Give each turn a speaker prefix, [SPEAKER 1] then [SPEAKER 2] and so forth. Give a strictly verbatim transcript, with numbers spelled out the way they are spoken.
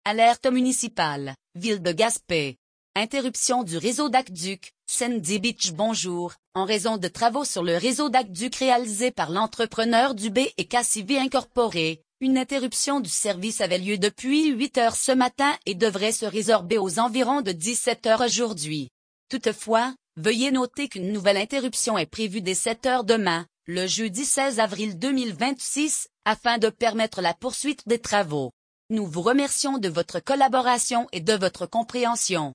[SPEAKER 1] Alerte municipale, ville de Gaspé. Interruption du réseau d'aqueduc, Sandy Beach bonjour, en raison de travaux sur le réseau d'aqueduc réalisés par l'entrepreneur Dubé et Cassivi Incorporé. Une interruption du service avait lieu depuis huit heures ce matin et devrait se résorber aux environs de dix-sept heures aujourd'hui. Toutefois, veuillez noter qu'une nouvelle interruption est prévue dès sept heures demain, le jeudi seize avril deux mille vingt-six, afin de permettre la poursuite des travaux. Nous vous remercions de votre collaboration et de votre compréhension.